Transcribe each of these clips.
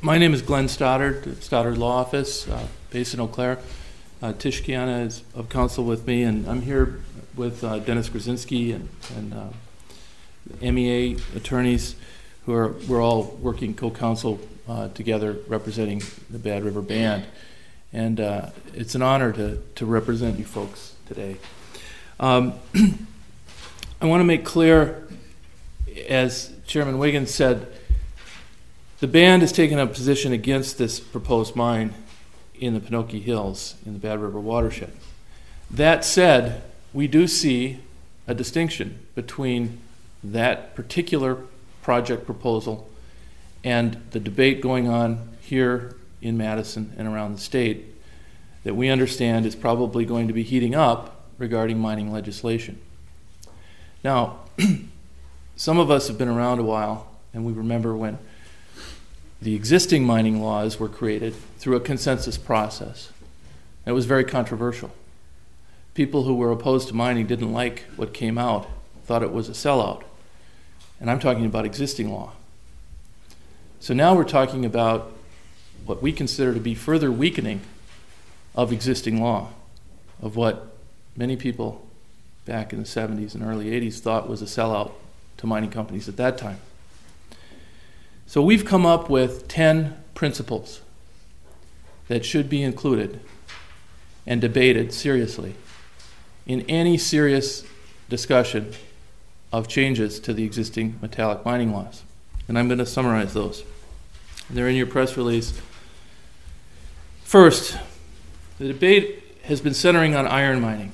My name is Glenn Stoddard, Stoddard Law Office, based in Eau Claire. Tish Kiana is of counsel with me, and I'm here with Dennis Grzinski and MEA attorneys we're all working co-counsel together representing the Bad River Band. And it's an honor to represent you folks today. I want to make clear, as Chairman Wiggins said, the band has taken a position against this proposed mine in the Pinocchio Hills in the Bad River watershed. That said, we do see a distinction between that particular project proposal and the debate going on here in Madison and around the state that we understand is probably going to be heating up regarding mining legislation. Now, some of us have been around a while, and we remember when the existing mining laws were created through a consensus process. It was very controversial. People who were opposed to mining didn't like what came out, thought it was a sellout. And I'm talking about existing law. So now we're talking about what we consider to be further weakening of existing law, of what many people back in the 70s and early 80s thought was a sellout to mining companies at that time. So we've come up with 10 principles that should be included and debated seriously in any serious discussion of changes to the existing metallic mining laws. And I'm going to summarize those. They're in your press release. First, the debate has been centering on iron mining.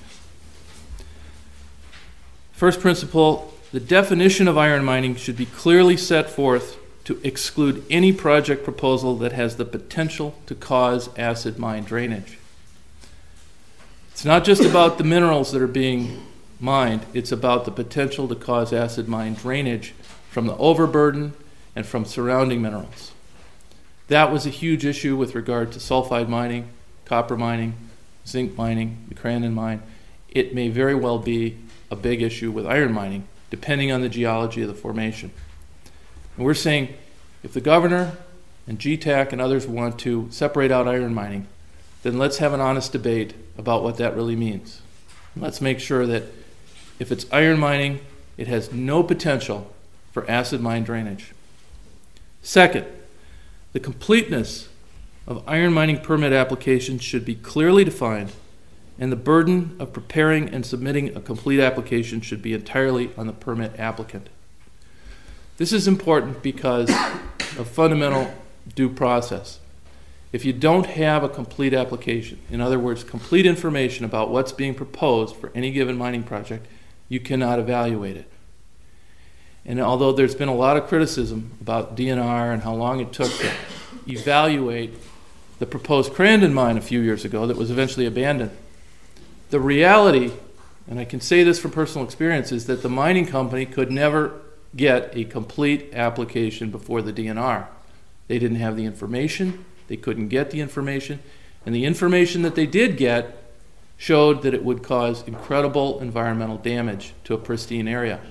First principle, the definition of iron mining should be clearly set forth to exclude any project proposal that has the potential to cause acid mine drainage. It's not just about the minerals that are being mined, it's about the potential to cause acid mine drainage from the overburden and from surrounding minerals. That was a huge issue with regard to sulfide mining, copper mining, zinc mining, the Crandon mine. It may very well be a big issue with iron mining, depending on the geology of the formation. And we're saying if the governor and GTAC and others want to separate out iron mining, then let's have an honest debate about what that really means. Let's make sure that if it's iron mining, it has no potential for acid mine drainage. Second, the completeness of iron mining permit applications should be clearly defined, and the burden of preparing and submitting a complete application should be entirely on the permit applicant. This is important because of fundamental due process. If you don't have a complete application, in other words, complete information about what's being proposed for any given mining project, you cannot evaluate it. And although there's been a lot of criticism about DNR and how long it took to evaluate the proposed Crandon mine a few years ago that was eventually abandoned, the reality, and I can say this from personal experience, is that the mining company could never get a complete application before the DNR. They didn't have the information, they couldn't get the information, and the information that they did get showed that it would cause incredible environmental damage to a pristine area.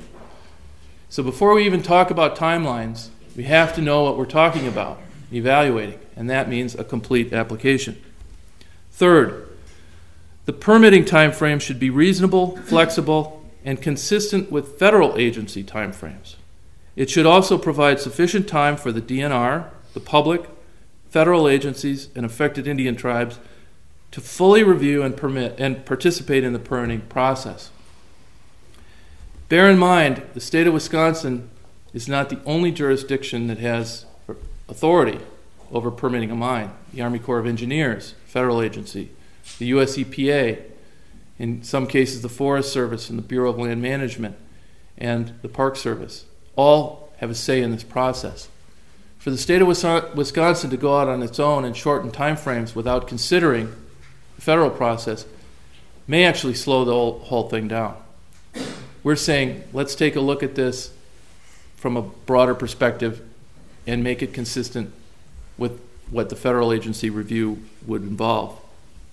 So before we even talk about timelines, we have to know what we're talking about, evaluating, and that means a complete application. Third, the permitting timeframe should be reasonable, flexible, and consistent with federal agency timeframes. It should also provide sufficient time for the DNR, the public, federal agencies, and affected Indian tribes to fully review and permit and participate in the permitting process. Bear in mind, the state of Wisconsin is not the only jurisdiction that has authority over permitting a mine. The Army Corps of Engineers, federal agency, the US EPA, in some cases the Forest Service and the Bureau of Land Management and the Park Service, all have a say in this process. For the state of Wisconsin to go out on its own and shorten timeframes without considering the federal process may actually slow the whole thing down. We're saying let's take a look at this from a broader perspective and make it consistent with what the federal agency review would involve.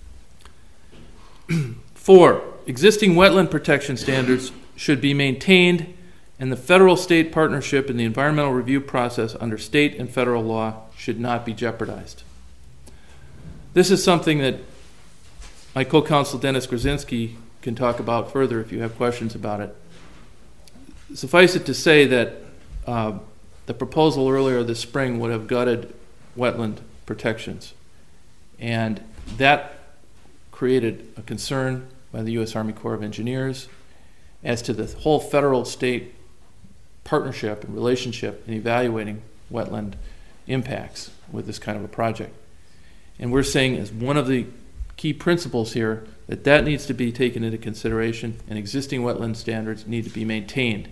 4, existing wetland protection standards should be maintained, and the federal-state partnership in the environmental review process under state and federal law should not be jeopardized. This is something that my co-counsel Dennis Grzinski can talk about further if you have questions about it. Suffice it to say that the proposal earlier this spring would have gutted wetland protections, and that created a concern by the U.S. Army Corps of Engineers as to the whole federal-state partnership and relationship in evaluating wetland impacts with this kind of a project. And we're saying as one of the key principles here that needs to be taken into consideration and existing wetland standards need to be maintained.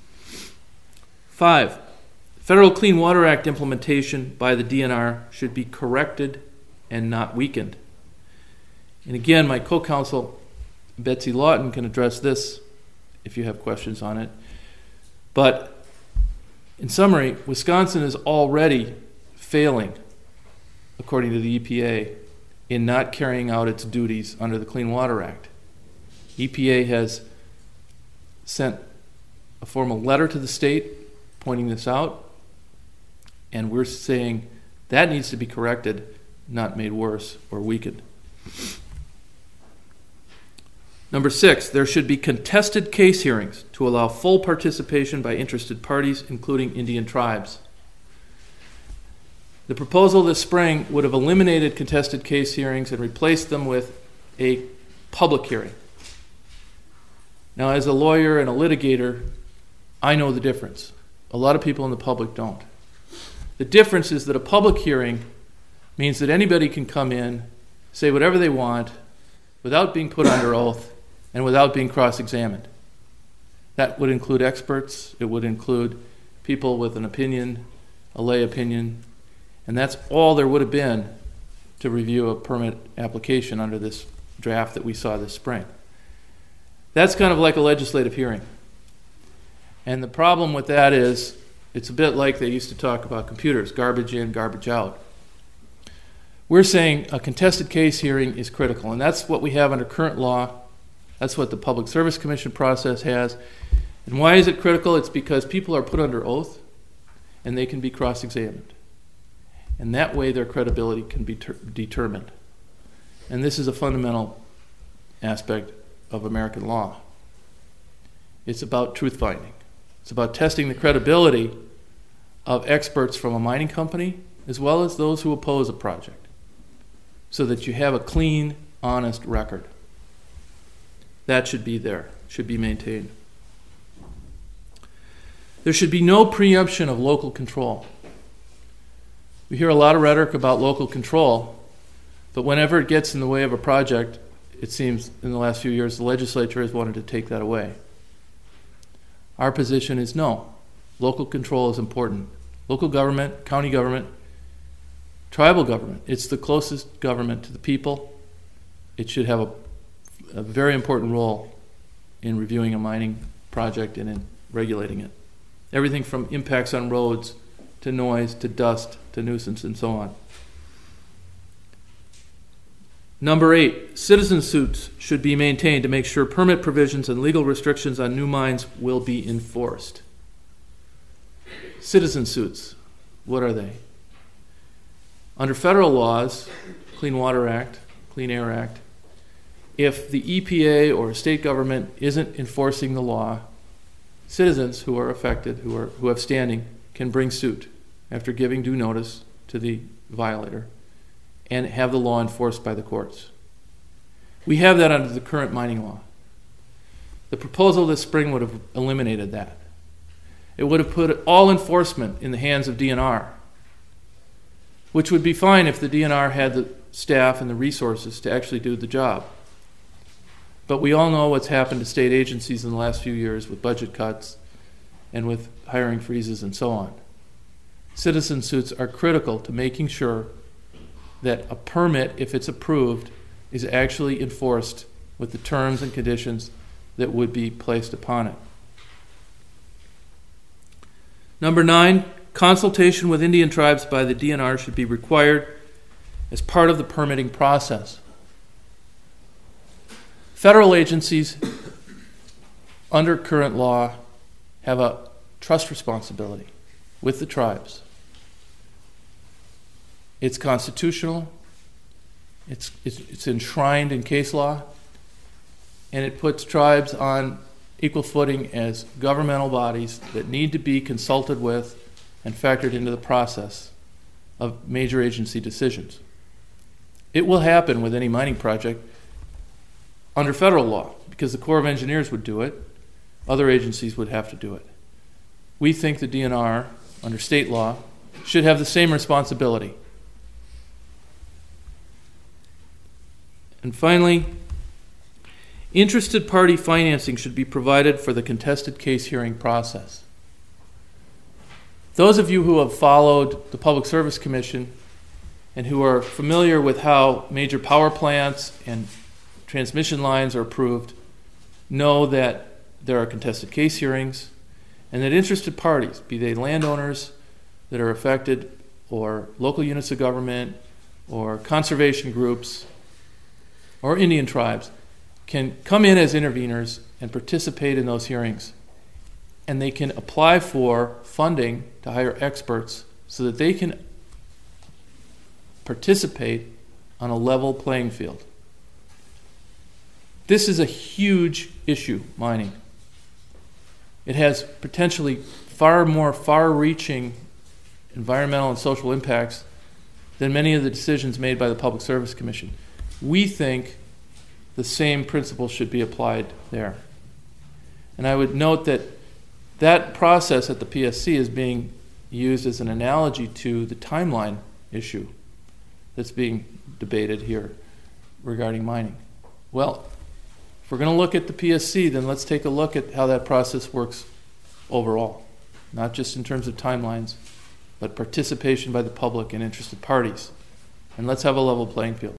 5, Federal Clean Water Act implementation by the DNR should be corrected and not weakened. And again, my co-counsel Betsy Lawton can address this if you have questions on it. But in summary, Wisconsin is already failing, according to the EPA, in not carrying out its duties under the Clean Water Act. EPA has sent a formal letter to the state pointing this out, and we're saying that needs to be corrected, not made worse or weakened. Number 6, there should be contested case hearings to allow full participation by interested parties, including Indian tribes. The proposal this spring would have eliminated contested case hearings and replaced them with a public hearing. Now, as a lawyer and a litigator, I know the difference. A lot of people in the public don't. The difference is that a public hearing means that anybody can come in, say whatever they want, without being put under oath and without being cross-examined. That would include experts. It would include people with an opinion, a lay opinion, and that's all there would have been to review a permit application under this draft that we saw this spring. That's kind of like a legislative hearing. And the problem with that is it's a bit like they used to talk about computers, garbage in, garbage out. We're saying a contested case hearing is critical, and that's what we have under current law. That's what the Public Service Commission process has. And why is it critical? It's because people are put under oath and they can be cross-examined. And that way their credibility can be determined. And this is a fundamental aspect of American law. It's about truth-finding. It's about testing the credibility of experts from a mining company as well as those who oppose a project so that you have a clean, honest record. That should be there, should be maintained. There should be no preemption of local control. We hear a lot of rhetoric about local control, but whenever it gets in the way of a project, it seems in the last few years the legislature has wanted to take that away. Our position is no. Local control is important. Local government, county government, tribal government, it's the closest government to the people. It should have a very important role in reviewing a mining project and in regulating it. Everything from impacts on roads to noise to dust to nuisance and so on. Number 8, citizen suits should be maintained to make sure permit provisions and legal restrictions on new mines will be enforced. Citizen suits, what are they? Under federal laws, Clean Water Act, Clean Air Act, if the EPA or a state government isn't enforcing the law, citizens who are affected, who have standing, can bring suit after giving due notice to the violator and have the law enforced by the courts. We have that under the current mining law. The proposal this spring would have eliminated that. It would have put all enforcement in the hands of DNR, which would be fine if the DNR had the staff and the resources to actually do the job. But we all know what's happened to state agencies in the last few years with budget cuts and with hiring freezes and so on. Citizen suits are critical to making sure that a permit, if it's approved, is actually enforced with the terms and conditions that would be placed upon it. Number 9, consultation with Indian tribes by the DNR should be required as part of the permitting process. Federal agencies under current law have a trust responsibility with the tribes. It's constitutional. It's enshrined in case law. And it puts tribes on equal footing as governmental bodies that need to be consulted with and factored into the process of major agency decisions. It will happen with any mining project under federal law because the Corps of Engineers would do it. Other agencies would have to do it. We think the DNR, under state law, should have the same responsibility. And finally, interested party financing should be provided for the contested case hearing process. Those of you who have followed the Public Service Commission and who are familiar with how major power plants and transmission lines are approved know that there are contested case hearings and that interested parties, be they landowners that are affected or local units of government or conservation groups or Indian tribes, can come in as interveners and participate in those hearings. And they can apply for funding to hire experts so that they can participate on a level playing field. This is a huge issue, mining. It has potentially far more far-reaching environmental and social impacts than many of the decisions made by the Public Service Commission. We think the same principle should be applied there. And I would note that that process at the PSC is being used as an analogy to the timeline issue that's being debated here regarding mining. Well, if we're going to look at the PSC, then let's take a look at how that process works overall, not just in terms of timelines, but participation by the public and interested parties. And let's have a level playing field.